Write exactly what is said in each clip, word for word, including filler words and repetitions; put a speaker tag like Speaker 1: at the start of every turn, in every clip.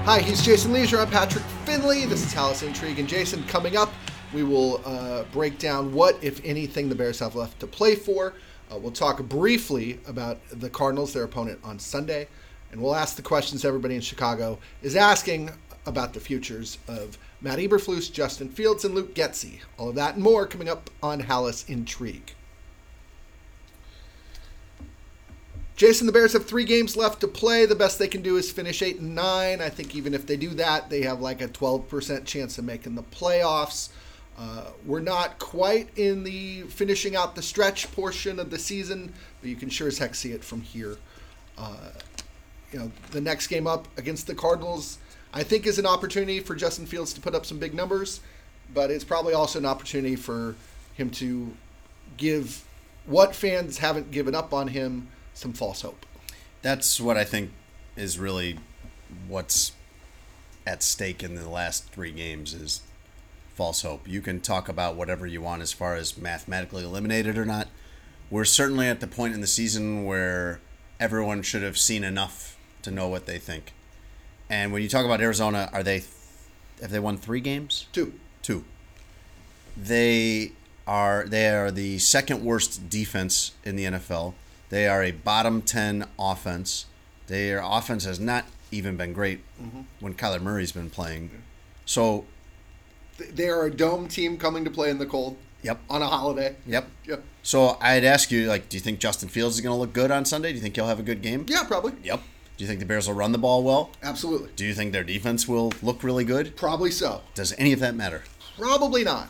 Speaker 1: Hi, he's Jason Leisure. I'm Patrick Finley. This is Hallis Intrigue. And Jason, coming up, we will uh, break down what, if anything, the Bears have left to play for. Uh, we'll talk briefly about the Cardinals, their opponent on Sunday. And we'll ask the questions everybody in Chicago is asking about the futures of Matt Eberflus, Justin Fields, and Luke Getsy. All of that and more coming up on Hallis Intrigue. Jason, the Bears have three games left to play. The best they can do is finish eight and nine. I think even if they do that, they have like a twelve percent chance of making the playoffs. Uh, we're not quite in the finishing out the stretch portion of the season, but you can sure as heck see it from here. Uh, you know, the next game up against the Cardinals, I think, is an opportunity for Justin Fields to put up some big numbers, but it's probably also an opportunity for him to give what fans haven't given up on him some false hope.
Speaker 2: That's what I think is really what's at stake in the last three games is false hope. You can talk about whatever you want as far as mathematically eliminated or not. We're certainly at the point in the season where everyone should have seen enough to know what they think. And when you talk about Arizona, are they have they won three games?
Speaker 1: Two.
Speaker 2: Two. They are they are the second worst defense in the N F L. They are a bottom ten offense. Their offense has not even been great mm-hmm. when Kyler Murray's been playing. So
Speaker 1: they are a dome team coming to play in the cold.
Speaker 2: Yep.
Speaker 1: On a holiday.
Speaker 2: Yep.
Speaker 1: Yep.
Speaker 2: So I'd ask you, like, do you think Justin Fields is going to look good on Sunday? Do you think he'll have a good game?
Speaker 1: Yeah, probably.
Speaker 2: Yep. Do you think the Bears will run the ball well?
Speaker 1: Absolutely.
Speaker 2: Do you think their defense will look really good?
Speaker 1: Probably so.
Speaker 2: Does any of that matter?
Speaker 1: Probably not.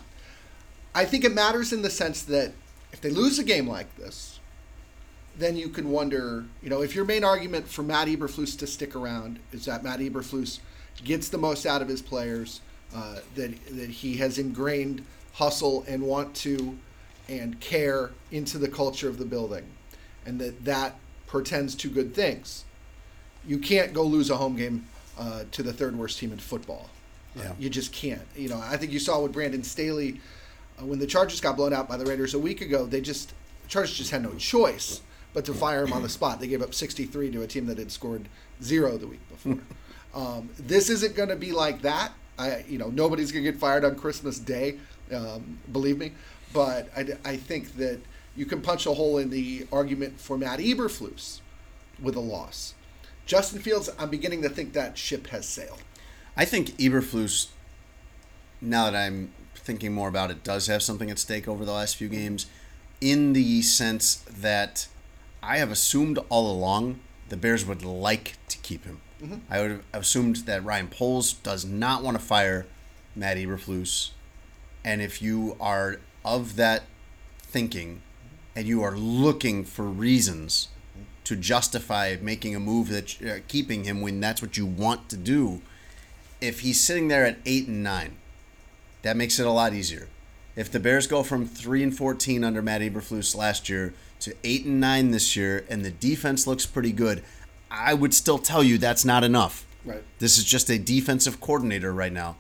Speaker 1: I think it matters in the sense that if they lose a game like this, then you can wonder, you know, if your main argument for Matt Eberflus to stick around is that Matt Eberflus gets the most out of his players, uh, that that he has ingrained hustle and want to and care into the culture of the building, and that that portends to good things. You can't go lose a home game uh, to the third worst team in football.
Speaker 2: Yeah.
Speaker 1: Uh, you just can't. You know, I think you saw with Brandon Staley uh, when the Chargers got blown out by the Raiders a week ago. They just the Chargers just had no choice but to fire him on the spot. They gave up sixty-three to a team that had scored zero the week before. um, this isn't going to be like that. I, you know, nobody's going to get fired on Christmas Day, um, believe me. But I, I think that you can punch a hole in the argument for Matt Eberflus with a loss. Justin Fields, I'm beginning to think that ship has sailed.
Speaker 2: I think Eberflus, now that I'm thinking more about it, does have something at stake over the last few games, in the sense that I have assumed all along the Bears would like to keep him. Mm-hmm. I would have assumed that Ryan Poles does not want to fire Matt Eberflus. And if you are of that thinking and you are looking for reasons to justify making a move that uh, keeping him when that's what you want to do, if he's sitting there at eight and nine, that makes it a lot easier. If the Bears go from three and fourteen under Matt Eberflus last year to eight and nine this year, and the defense looks pretty good, I would still tell you that's not enough.
Speaker 1: Right.
Speaker 2: This is just a defensive coordinator right now.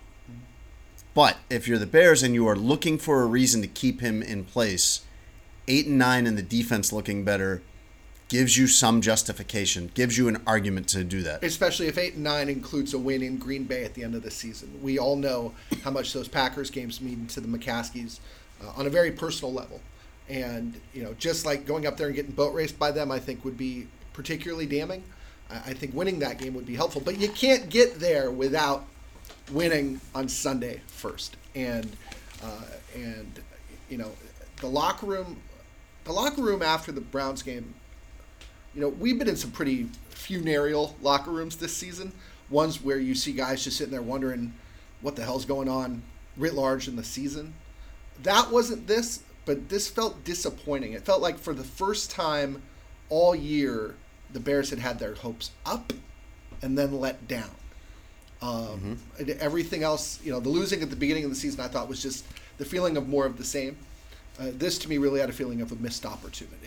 Speaker 2: But if you're the Bears and you are looking for a reason to keep him in place, eight and nine and the defense looking better gives you some justification, gives you an argument to do that.
Speaker 1: Especially if eight and nine includes a win in Green Bay at the end of the season. We all know how much those Packers games mean to the McCaskies uh, on a very personal level. And, you know, just like going up there and getting boat raced by them, I think would be particularly damning. I think winning that game would be helpful. But you can't get there without winning on Sunday first. And, uh, and you know, the locker room, the locker room after the Browns game, you know, we've been in some pretty funereal locker rooms this season. Ones where you see guys just sitting there wondering what the hell's going on writ large in the season. That wasn't this, but this felt disappointing. It felt like for the first time all year, the Bears had had their hopes up and then let down. Um, mm-hmm. Everything else, you know, the losing at the beginning of the season, I thought was just the feeling of more of the same. Uh, this, to me, really had a feeling of a missed opportunity.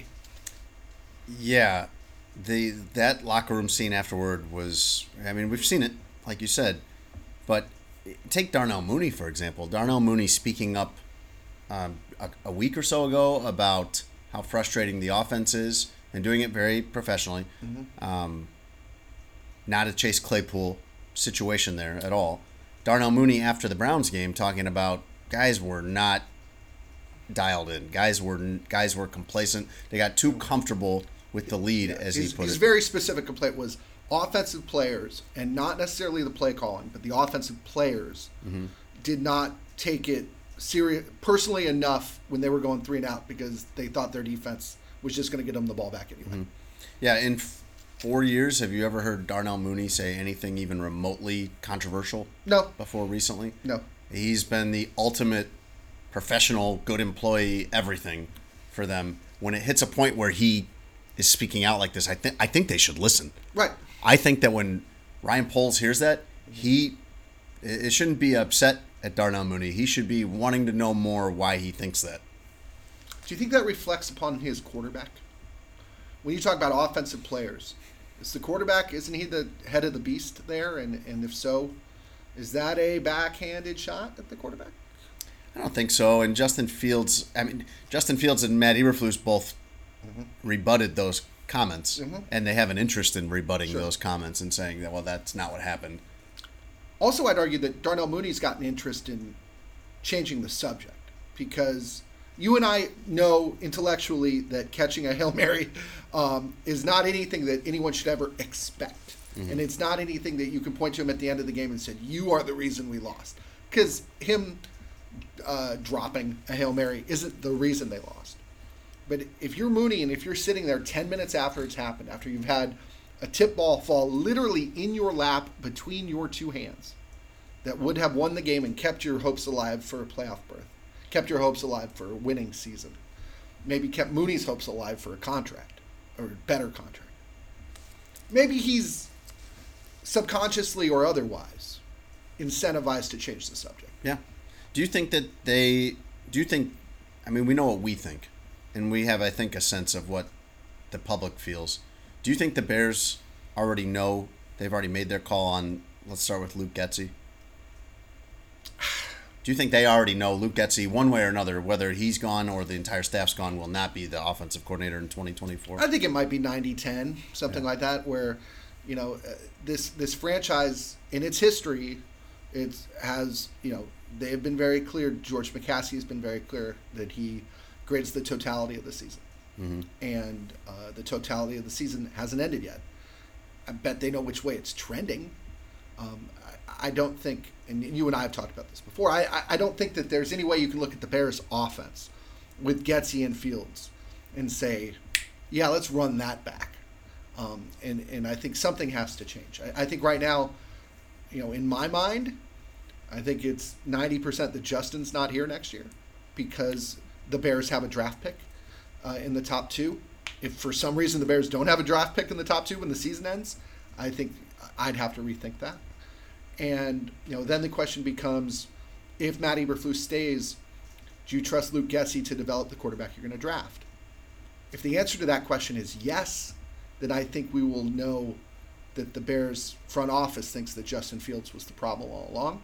Speaker 2: Yeah, the that locker room scene afterward was, I mean, we've seen it, like you said, but take Darnell Mooney, for example. Darnell Mooney speaking up um, a, a week or so ago about how frustrating the offense is and doing it very professionally. Mm-hmm. Um, not a Chase Claypool, situation there at all. Darnell Mooney after the Browns game talking about guys were not dialed in. Guys were guys were complacent. They got too comfortable with the lead,
Speaker 1: yeah.
Speaker 2: as
Speaker 1: his,
Speaker 2: he put
Speaker 1: his
Speaker 2: it.
Speaker 1: His very specific complaint was offensive players, and not necessarily the play calling, but the offensive players mm-hmm. did not take it serious personally enough when they were going three and out because they thought their defense was just going to get them the ball back anyway.
Speaker 2: Mm-hmm. Yeah, in f- four years, have you ever heard Darnell Mooney say anything even remotely controversial?
Speaker 1: No.
Speaker 2: Before recently?
Speaker 1: No.
Speaker 2: He's been the ultimate professional, good employee, everything for them. When it hits a point where he is speaking out like this, I think I think they should listen.
Speaker 1: Right.
Speaker 2: I think that when Ryan Poles hears that, he it shouldn't be upset at Darnell Mooney. He should be wanting to know more why he thinks that.
Speaker 1: Do you think that reflects upon his quarterback? When you talk about offensive players, is the quarterback, isn't he the head of the beast there? And, and if so, is that a backhanded shot at the quarterback?
Speaker 2: I don't think so. And Justin Fields, I mean, Justin Fields and Matt Eberflus both mm-hmm. rebutted those comments, mm-hmm. and they have an interest in rebutting sure. those comments and saying that, well, that's not what happened.
Speaker 1: Also, I'd argue that Darnell Mooney's got an interest in changing the subject because you and I know intellectually that catching a Hail Mary um, is not anything that anyone should ever expect. Mm-hmm. And it's not anything that you can point to him at the end of the game and say, you are the reason we lost. Because him uh, dropping a Hail Mary isn't the reason they lost. But if you're Mooney and if you're sitting there ten minutes after it's happened, after you've had a tip ball fall literally in your lap between your two hands that would have won the game and kept your hopes alive for a playoff berth, kept your hopes alive for a winning season, maybe kept Mooney's hopes alive for a contract or a better contract. Maybe he's subconsciously or otherwise incentivized to change the subject.
Speaker 2: Yeah. Do you think that they, do you think, I mean, we know what we think, and we have, I think, a sense of what the public feels. Do you think the Bears already know, they've already made their call on, let's start with Luke Getsy? Do you think they already know Luke Getsy, one way or another, whether he's gone or the entire staff's gone, will not be the offensive coordinator in twenty twenty-four?
Speaker 1: I think it might be ninety ten, something yeah. like that, where, you know, uh, this this franchise, in its history, it has, you know, they have been very clear, George McCaskey has been very clear that he grades the totality of the season. Mm-hmm. And uh, the totality of the season hasn't ended yet. I bet they know which way it's trending. Um, I, I don't think, and you and I have talked about this before, I, I, I don't think that there's any way you can look at the Bears' offense with Getsy and Fields and say, yeah, let's run that back. Um, and, and I think something has to change. I, I think right now, you know, in my mind, I think it's ninety percent that Justin's not here next year because the Bears have a draft pick. Uh, in the top two. If for some reason the Bears don't have a draft pick in the top two when the season ends, I think I'd have to rethink that. And, you know, then the question becomes, if Matt Eberflus stays, do you trust Luke Getsy to develop the quarterback you're going to draft? If the answer to that question is yes, then I think we will know that the Bears front office thinks that Justin Fields was the problem all along.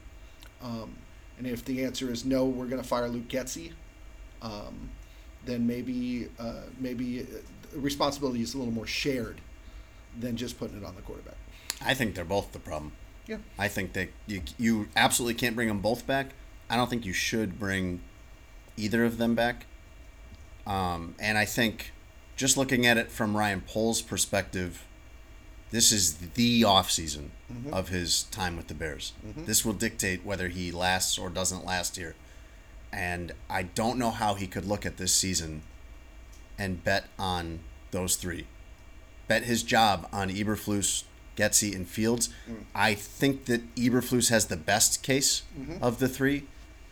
Speaker 1: Um, and if the answer is no, we're going to fire Luke Getsy, um, then maybe uh, maybe the responsibility is a little more shared than just putting it on the quarterback.
Speaker 2: I think they're both the problem.
Speaker 1: Yeah.
Speaker 2: I think that you you absolutely can't bring them both back. I don't think you should bring either of them back. Um, and I think just looking at it from Ryan Poles' perspective, this is the offseason mm-hmm. of his time with the Bears. Mm-hmm. This will dictate whether he lasts or doesn't last here. And I don't know how he could look at this season and bet on those three. Bet his job on Eberflus, Getsy, and Fields. Mm. I think that Eberflus has the best case mm-hmm. of the three.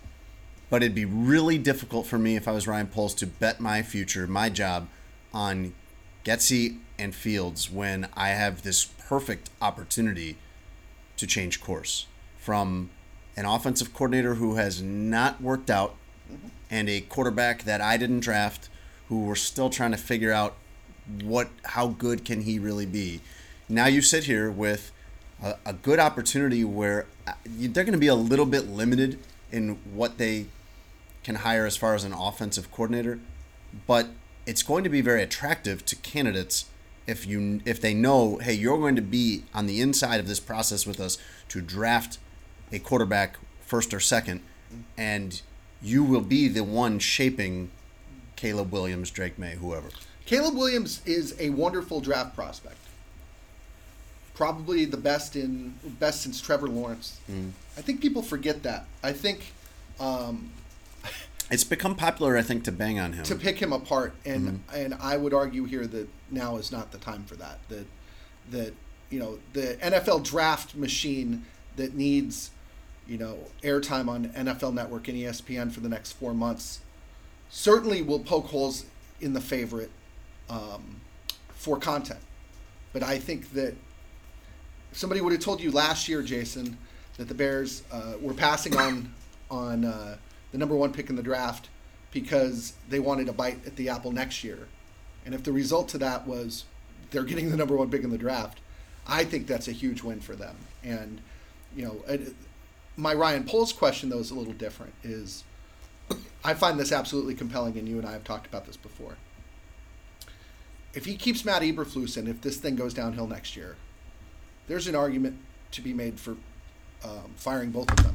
Speaker 2: But it'd be really difficult for me if I was Ryan Poles to bet my future, my job, on Getsy and Fields when I have this perfect opportunity to change course from an offensive coordinator who has not worked out mm-hmm. and a quarterback that I didn't draft who we're still trying to figure out what how good can he really be. Now you sit here with a, a good opportunity where they're going to be a little bit limited in what they can hire as far as an offensive coordinator, but it's going to be very attractive to candidates if you if they know, hey, you're going to be on the inside of this process with us to draft a quarterback first or second, and you will be the one shaping Caleb Williams, Drake May, whoever.
Speaker 1: Caleb Williams is a wonderful draft prospect. Probably the best in best since Trevor Lawrence. Mm. I think people forget that. I think um,
Speaker 2: it's become popular, I think, to bang on him,
Speaker 1: to pick him apart, and mm-hmm. and I would argue here that now is not the time for that. That that you know the N F L draft machine that needs you know airtime on N F L Network and E S P N for the next four months certainly will poke holes in the favorite um, for content. But I think that if somebody would have told you last year, Jason, that the Bears uh, were passing on on uh, the number one pick in the draft because they wanted a bite at the apple next year, and if the result to that was they're getting the number one pick in the draft, I think that's a huge win for them. And you know, it, my Ryan Poles question though is a little different. Is I find this absolutely compelling, and you and I have talked about this before. If he keeps Matt Eberflus in, if this thing goes downhill next year, there's an argument to be made for um, firing both of them.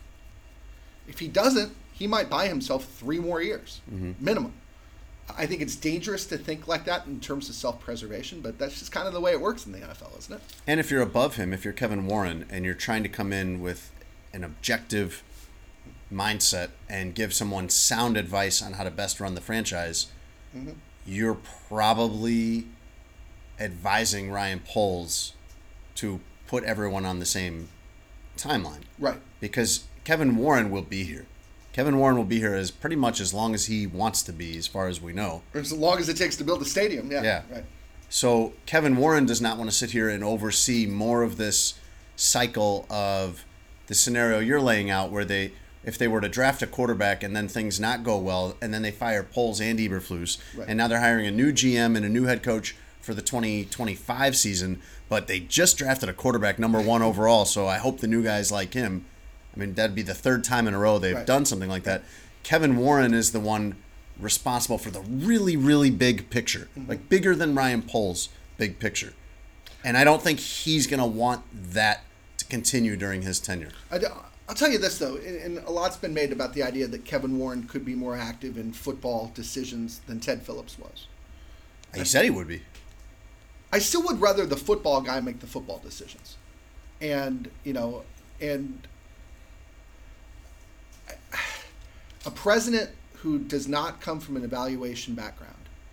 Speaker 1: If he doesn't, he might buy himself three more years, mm-hmm. minimum. I think it's dangerous to think like that in terms of self-preservation, but that's just kind of the way it works in the N F L, isn't it?
Speaker 2: And if you're above him, if you're Kevin Warren, and you're trying to come in with an objective mindset and give someone sound advice on how to best run the franchise, mm-hmm. you're probably advising Ryan Poles to put everyone on the same timeline.
Speaker 1: Right.
Speaker 2: Because Kevin Warren will be here. Kevin Warren will be here as pretty much as long as he wants to be, as far as we know.
Speaker 1: Or as long as it takes to build a stadium, yeah.
Speaker 2: Yeah.
Speaker 1: Right.
Speaker 2: So Kevin Warren does not want to sit here and oversee more of this cycle of the scenario you're laying out, where they, if they were to draft a quarterback and then things not go well, and then they fire Poles and Eberflus, right. and now they're hiring a new G M and a new head coach for the twenty twenty-five season, but they just drafted a quarterback number one overall, so I hope the new guys like him. I mean, that'd be the third time in a row they've right. done something like that. Kevin Warren is the one responsible for the really, really big picture, mm-hmm. like bigger than Ryan Poles' big picture. And I don't think he's going to want that to continue during his tenure.
Speaker 1: I, I'll tell you this, though, and a lot's been made about the idea that Kevin Warren could be more active in football decisions than Ted Phillips was.
Speaker 2: He said he would be.
Speaker 1: I still would rather the football guy make the football decisions. And, you know, and a president who does not come from an evaluation background,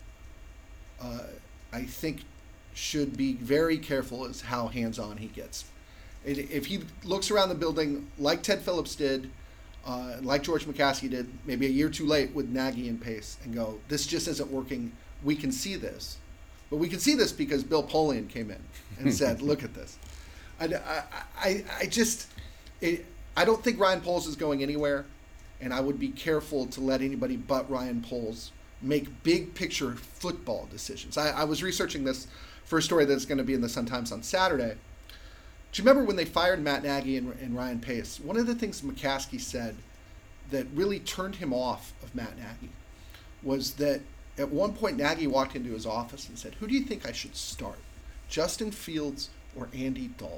Speaker 1: uh, I think should be very careful as how hands-on he gets. If he looks around the building like Ted Phillips did, uh, like George McCaskey did, maybe a year too late with Nagy and Pace, and go, this just isn't working, we can see this. But we can see this because Bill Polian came in and said, look at this. I, I, I, I just, it, I don't think Ryan Poles is going anywhere, and I would be careful to let anybody but Ryan Poles make big picture football decisions. I, I was researching this for a story that's going to be in the Sun-Times on Saturday. Do you remember when they fired Matt Nagy and, and Ryan Pace? One of the things McCaskey said that really turned him off of Matt Nagy was that at one point Nagy walked into his office and said, who do you think I should start, Justin Fields or Andy Dalton?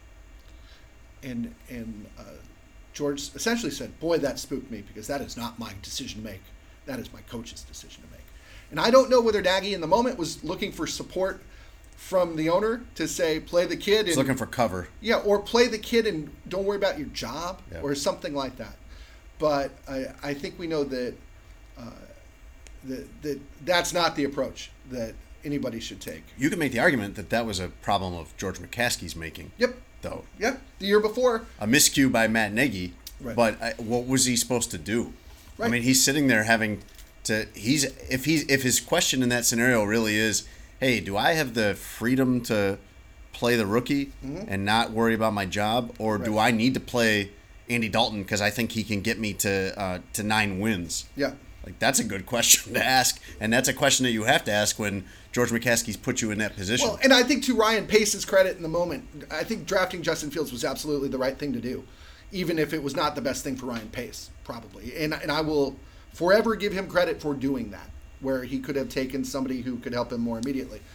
Speaker 1: And and uh, George essentially said, boy, that spooked me, because that is not my decision to make. That is my coach's decision to make. And I don't know whether Nagy in the moment was looking for support from the owner to say, play the kid.
Speaker 2: He's
Speaker 1: and,
Speaker 2: looking for cover.
Speaker 1: Yeah, or play the kid and don't worry about your job,
Speaker 2: yeah.
Speaker 1: or something like that. But I, I think we know that, uh, that, that that's not the approach that anybody should take.
Speaker 2: You can make the argument that that was a problem of George McCaskey's making.
Speaker 1: Yep.
Speaker 2: Though.
Speaker 1: Yep. The year before.
Speaker 2: A miscue by Matt Nagy.
Speaker 1: Right.
Speaker 2: But I, what was he supposed to do?
Speaker 1: Right.
Speaker 2: I mean, he's sitting there having to. He's if he's if his question in that scenario really is, hey, do I have the freedom to play the rookie mm-hmm. and not worry about my job, or right. do I need to play Andy Dalton because I think he can get me to uh, to nine wins?
Speaker 1: Yeah.
Speaker 2: Like, that's a good question to ask, and that's a question that you have to ask when George McCaskey's put you in that position.
Speaker 1: Well, and I think to Ryan Pace's credit in the moment, I think drafting Justin Fields was absolutely the right thing to do, even if it was not the best thing for Ryan Pace, probably. And and I will forever give him credit for doing that, where he could have taken somebody who could help him more immediately.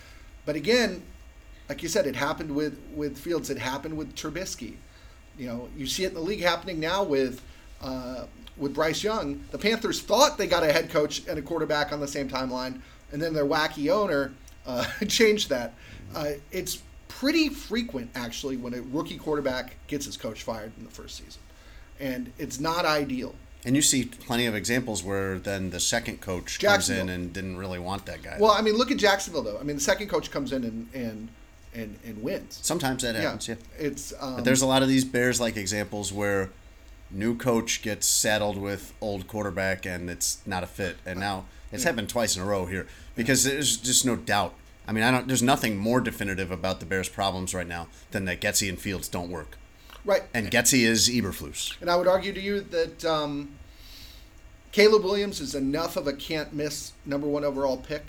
Speaker 1: But again, like you said, it happened with, with Fields. It happened with Trubisky. You know, you see it in the league happening now with uh, with Bryce Young. The Panthers thought they got a head coach and a quarterback on the same timeline, and then their wacky owner uh, changed that. Uh, it's pretty frequent, actually, when a rookie quarterback gets his coach fired in the first season. And it's not ideal.
Speaker 2: And you see plenty of examples where then the second coach comes in and didn't really want that guy.
Speaker 1: Well, I mean, look at Jacksonville, though. I mean, the second coach comes in and and, and, and wins.
Speaker 2: Sometimes that happens, yeah.
Speaker 1: yeah. It's um,
Speaker 2: but there's a lot of these Bears-like examples where new coach gets saddled with old quarterback and it's not a fit. And now it's yeah. happened twice in a row here because there's just no doubt. I mean, I don't. There's nothing more definitive about the Bears' problems right now than that Getsy and Fields don't work.
Speaker 1: Right.
Speaker 2: And Getsy is Eberflus.
Speaker 1: And I would argue to you that um, Caleb Williams is enough of a can't-miss number one overall pick.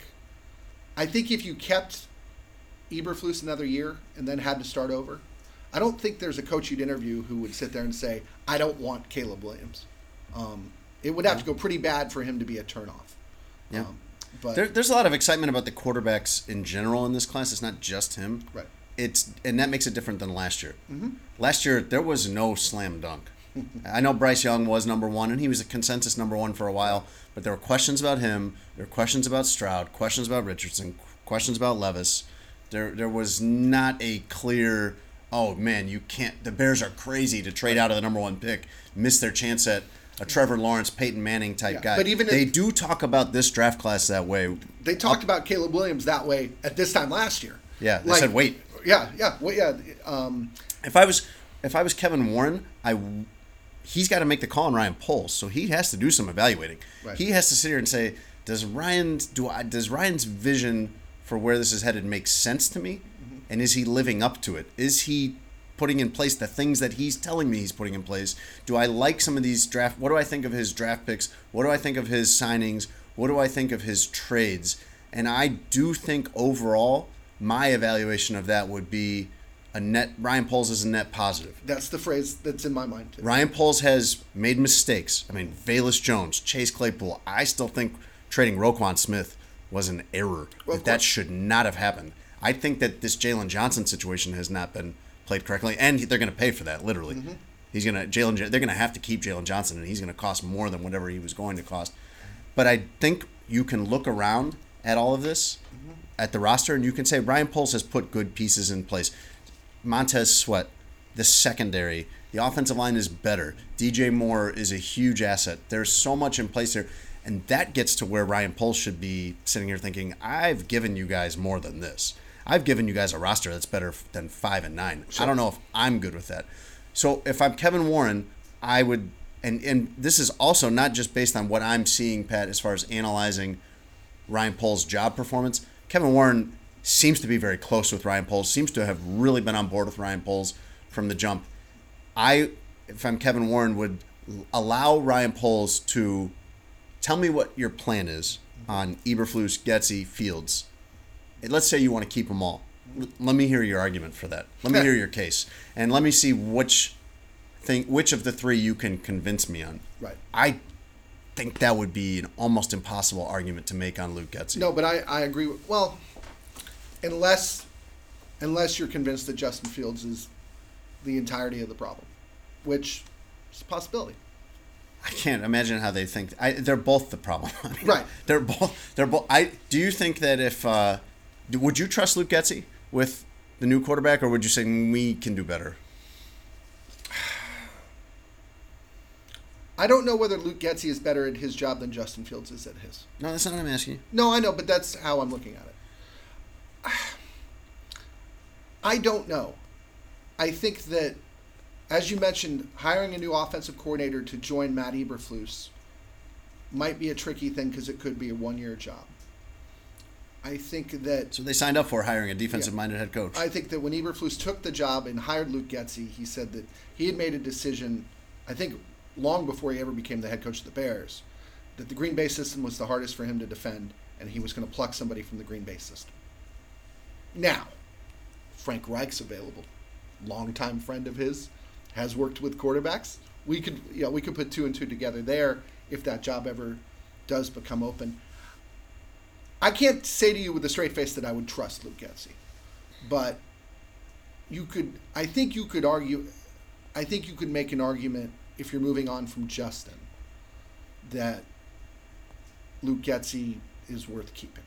Speaker 1: I think if you kept Eberflus another year and then had to start over, I don't think there's a coach you'd interview who would sit there and say, I don't want Caleb Williams. Um, it would have to go pretty bad for him to be a turnoff.
Speaker 2: Yeah.
Speaker 1: Um, but
Speaker 2: there, there's a lot of excitement about the quarterbacks in general in this class. It's not just him.
Speaker 1: Right.
Speaker 2: It's and that makes it different than last year.
Speaker 1: Mm-hmm.
Speaker 2: Last year there was no slam dunk. I know Bryce Young was number one, and he was a consensus number one for a while. But there were questions about him. There were questions about Stroud. Questions about Richardson. Questions about Levis. There, there was not a clear. Oh man, you can't. The Bears are crazy to trade out of the number one pick, miss their chance at a Trevor Lawrence, Peyton Manning type yeah, guy. But even they if, do talk about this draft class that way.
Speaker 1: They talked Up, about Caleb Williams that way at this time last year.
Speaker 2: Yeah, they like, said wait.
Speaker 1: Yeah, yeah, well, yeah. Um,
Speaker 2: if I was if I was Kevin Warren, I he's got to make the call on Ryan Poles, so he has to do some evaluating.
Speaker 1: Right.
Speaker 2: He has to sit here and say, does Ryan's do I does Ryan's vision for where this is headed make sense to me, mm-hmm. and is he living up to it? Is he putting in place the things that he's telling me he's putting in place? Do I like some of these draft? What do I think of his draft picks? What do I think of his signings? What do I think of his trades? And I do think overall, my evaluation of that would be a net. Ryan Poles is a net positive.
Speaker 1: That's the phrase that's in my mind too.
Speaker 2: Ryan Poles has made mistakes. I mean, Velus Jones, Chase Claypool. I still think trading Roquan Smith was an error. Well, that, that should not have happened. I think that this Jalen Johnson situation has not been played correctly, and they're going to pay for that. Literally, mm-hmm. he's going to Jalen. They're going to have to keep Jalen Johnson, and he's going to cost more than whatever he was going to cost. But I think you can look around at all of this, mm-hmm. at the roster, and you can say Ryan Poles has put good pieces in place. Montez Sweat, the secondary, the offensive line is better. D J Moore is a huge asset. There's so much in place here, and that gets to where Ryan Poles should be sitting here thinking, I've given you guys more than this. I've given you guys a roster that's better than five and nine. Sure. I don't know if I'm good with that. So if I'm Kevin Warren, I would, and, and this is also not just based on what I'm seeing, Pat, as far as analyzing Ryan Poles' job performance. Kevin Warren seems to be very close with Ryan Poles, seems to have really been on board with Ryan Poles from the jump. I, if I'm Kevin Warren, would allow Ryan Poles to tell me what your plan is on Eberflus, Getsy, Fields. Let's say you want to keep them all. Let me hear your argument for that. Let me hear your case, and let me see which thing, which of the three you can convince me on.
Speaker 1: Right.
Speaker 2: I think that would be an almost impossible argument to make on Luke Getsy.
Speaker 1: No, but I, I agree with, well, unless unless you're convinced that Justin Fields is the entirety of the problem, which is a possibility.
Speaker 2: I can't imagine how they think. I, they're both the problem. I mean,
Speaker 1: right.
Speaker 2: They're both. They're both. I. Do you think that if uh, would you trust Luke Getsy with the new quarterback, or would you say we can do better?
Speaker 1: I don't know whether Luke Getsy is better at his job than Justin Fields is at his.
Speaker 2: No, that's not what I'm asking you.
Speaker 1: No, I know, but that's how I'm looking at it. I don't know. I think that, as you mentioned, hiring a new offensive coordinator to join Matt Eberflus might be a tricky thing because it could be a one-year job. I think that...
Speaker 2: So they signed up for hiring a defensive-minded yeah, head coach.
Speaker 1: I think that when Eberflus took the job and hired Luke Getsy, he said that he had made a decision, I think long before he ever became the head coach of the Bears, that the Green Bay system was the hardest for him to defend, and he was going to pluck somebody from the Green Bay system. Now, Frank Reich's available. Longtime friend of his, has worked with quarterbacks. We could, you know, we could put two and two together there if that job ever does become open. I can't say to you with a straight face that I would trust Luke Getsy, but you could. I think you could argue. I think you could make an argument if you're moving on from Justin that Luke Getsy is worth keeping.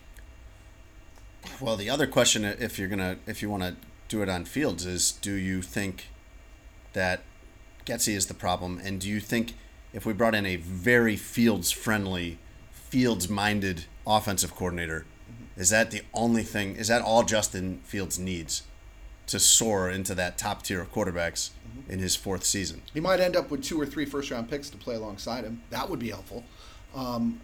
Speaker 2: Well, the other question, if you're gonna, if you want to do it on Fields, is do you think that Getsy is the problem, and do you think if we brought in a very Fields-friendly, Fields-minded offensive coordinator, mm-hmm. is that the only thing? Is that all Justin Fields needs to soar into that top tier of quarterbacks mm-hmm. in his fourth season?
Speaker 1: He might end up with two or three first-round picks to play alongside him. That would be helpful. Um,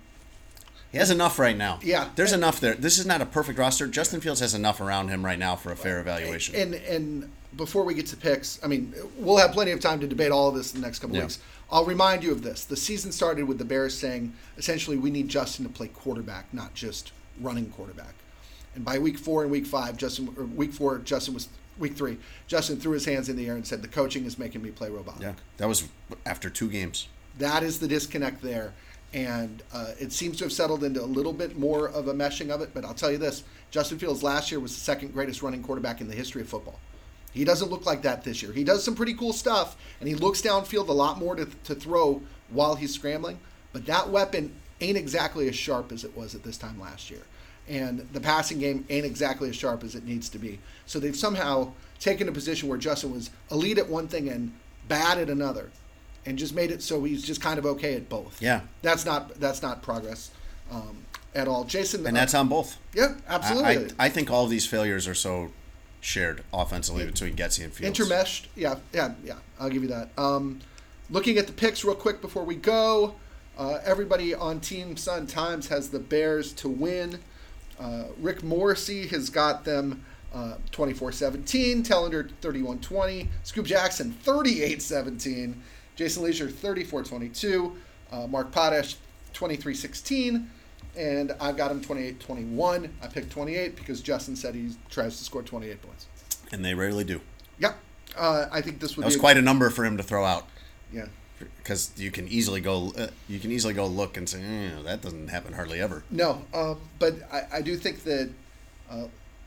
Speaker 2: He has enough right now.
Speaker 1: Yeah.
Speaker 2: There's and, enough there. This is not a perfect roster. Justin Fields has enough around him right now for a fair evaluation.
Speaker 1: And and before we get to picks, I mean, we'll have plenty of time to debate all of this in the next couple yeah. weeks. I'll remind you of this. The season started with the Bears saying, essentially, we need Justin to play quarterback, not just running quarterback. And by week four and week five, Justin, or week four, Justin was, week three, Justin threw his hands in the air and said, the coaching is making me play robotic.
Speaker 2: Yeah, that was after two games.
Speaker 1: That is the disconnect there. And uh, it seems to have settled into a little bit more of a meshing of it. But I'll tell you this, Justin Fields last year was the second greatest running quarterback in the history of football. He doesn't look like that this year. He does some pretty cool stuff, and he looks downfield a lot more to, to throw while he's scrambling. But that weapon ain't exactly as sharp as it was at this time last year. And the passing game ain't exactly as sharp as it needs to be. So they've somehow taken a position where Justin was elite at one thing and bad at another, and just made it so he's just kind of okay at both.
Speaker 2: Yeah,
Speaker 1: that's not that's not progress um, at all, Jason.
Speaker 2: And that's
Speaker 1: uh,
Speaker 2: on both.
Speaker 1: Yeah, absolutely.
Speaker 2: I, I, I think all of these failures are so shared offensively yeah. between Getsy and Fields.
Speaker 1: Intermeshed. Yeah, yeah, yeah. I'll give you that. Um, looking at the picks real quick before we go, uh, everybody on Team Sun Times has the Bears to win. Uh, Rick Morrissey has got them uh, twenty-four seventeen. Tellender thirty-one twenty. Scoop Jackson thirty-eight seventeen. Jason Leisure, thirty-four twenty-two. Uh, Mark Potash, twenty-three sixteen. And I've got him twenty-eight twenty-one. I picked twenty-eight because Justin said he tries to score twenty-eight points.
Speaker 2: And they rarely do.
Speaker 1: Yep. Uh, I think this would
Speaker 2: that was
Speaker 1: be a,
Speaker 2: quite a number for him to throw out.
Speaker 1: Yeah.
Speaker 2: Because you can easily go, uh, you can easily go look and say, eh, that doesn't happen hardly ever.
Speaker 1: No, uh, but I, I do think that, uh,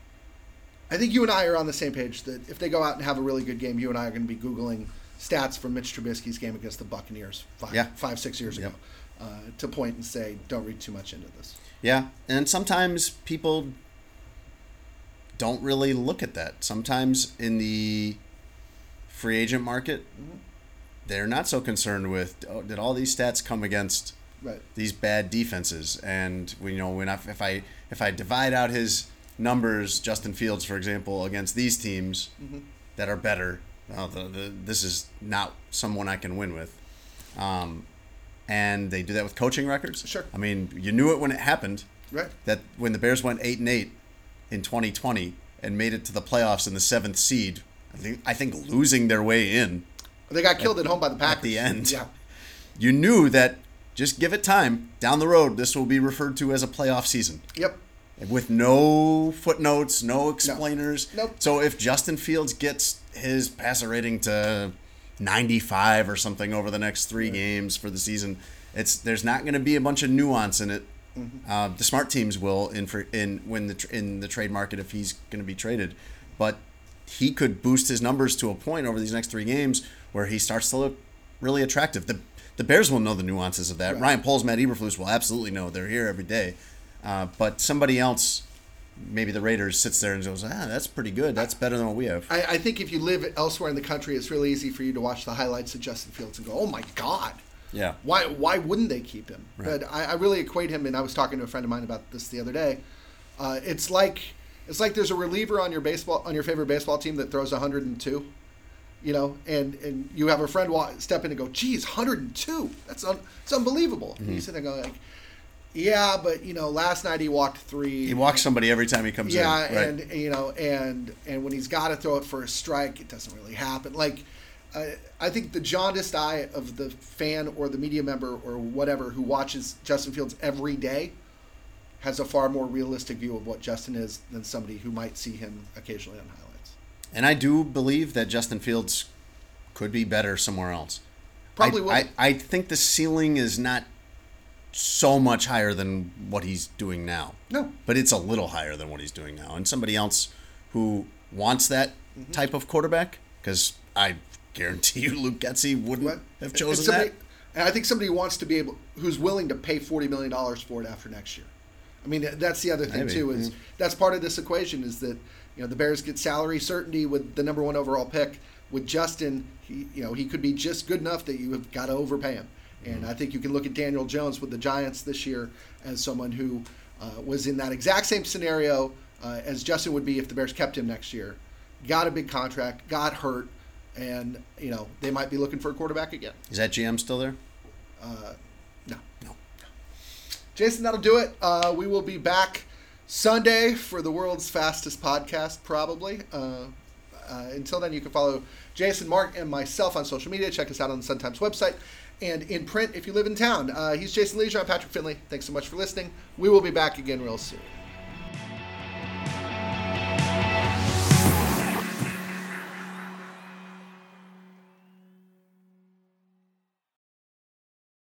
Speaker 1: I think you and I are on the same page that if they go out and have a really good game, you and I are going to be Googling stats from Mitch Trubisky's game against the Buccaneers five,
Speaker 2: yeah.
Speaker 1: five six years
Speaker 2: yep.
Speaker 1: ago, uh, to point and say, don't read too much into this.
Speaker 2: Yeah, and sometimes people don't really look at that. Sometimes in the free agent market, mm-hmm. they're not so concerned with, oh, did all these stats come against
Speaker 1: right.
Speaker 2: these bad defenses? And we you know when I, if I if I divide out his numbers, Justin Fields, for example, against these teams mm-hmm. that are better. Well, the, the, this is not someone I can win with. Um, and they do that with coaching records.
Speaker 1: Sure.
Speaker 2: I mean, you knew it when it happened.
Speaker 1: Right.
Speaker 2: That when the Bears went eight and eight in twenty twenty and made it to the playoffs in the seventh seed, I think, I think losing their way in.
Speaker 1: They got killed at, at home by the Packers.
Speaker 2: At the end.
Speaker 1: Yeah.
Speaker 2: You knew that just give it time. Down the road, this will be referred to as a playoff season.
Speaker 1: Yep.
Speaker 2: With no footnotes, no explainers.
Speaker 1: No. Nope.
Speaker 2: So if Justin Fields gets his passer rating to ninety-five or something over the next three right. games for the season, it's there's not going to be a bunch of nuance in it. Mm-hmm. Uh, the smart teams will in for in when the in the trade market if he's going to be traded, but he could boost his numbers to a point over these next three games where he starts to look really attractive. The the Bears will know the nuances of that. Right. Ryan Poles, Matt Eberflus will absolutely know. They're here every day. Uh, but somebody else, maybe the Raiders, sits there and goes, ah, that's pretty good. That's better than what we have.
Speaker 1: I, I think if you live elsewhere in the country, it's really easy for you to watch the highlights of Justin Fields and go, oh, my God.
Speaker 2: Yeah.
Speaker 1: Why Why wouldn't they keep him?
Speaker 2: Right.
Speaker 1: But I, I really equate him, and I was talking to a friend of mine about this the other day. Uh, it's like it's like there's a reliever on your baseball on your favorite baseball team that throws one hundred two, you know, and, and you have a friend walk, step in and go, geez, one hundred two. That's un, it's unbelievable. Mm-hmm. And you sit there and go like, yeah, but you know, last night he walked three.
Speaker 2: He walks somebody every time he comes
Speaker 1: yeah,
Speaker 2: in. Yeah,
Speaker 1: and you know, and and when he's got to throw it for a strike, it doesn't really happen. Like, uh, I think the jaundiced eye of the fan or the media member or whatever who watches Justin Fields every day has a far more realistic view of what Justin is than somebody who might see him occasionally on highlights.
Speaker 2: And I do believe that Justin Fields could be better somewhere else.
Speaker 1: Probably
Speaker 2: I,
Speaker 1: will.
Speaker 2: I, I think the ceiling is not so much higher than what he's doing now.
Speaker 1: No.
Speaker 2: But it's a little higher than what he's doing now. And somebody else who wants that mm-hmm. type of quarterback, because I guarantee you Luke Getsy wouldn't
Speaker 1: What?
Speaker 2: have chosen
Speaker 1: somebody,
Speaker 2: that.
Speaker 1: And I think somebody who wants to be able, who's willing to pay forty million dollars for it after next year. I mean, that's the other thing,
Speaker 2: Maybe.
Speaker 1: too, is
Speaker 2: Mm-hmm.
Speaker 1: that's part of this equation is that, you know, the Bears get salary certainty with the number one overall pick. With Justin, he, you know, he could be just good enough that you have got to overpay him. And mm-hmm. I think you can look at Daniel Jones with the Giants this year as someone who uh, was in that exact same scenario uh, as Justin would be if the Bears kept him next year. Got a big contract, got hurt, and, you know, they might be looking for a quarterback again.
Speaker 2: Is that G M still there?
Speaker 1: Uh, no.
Speaker 2: No.
Speaker 1: Jason, that'll do it. Uh, we will be back Sunday for the world's fastest podcast, probably. Uh, uh, until then, you can follow Jason, Mark, and myself on social media. Check us out on the Sun Times website and in print if you live in town. Uh, he's Jason Leisure. I'm Patrick Finley. Thanks so much for listening. We will be back again real soon.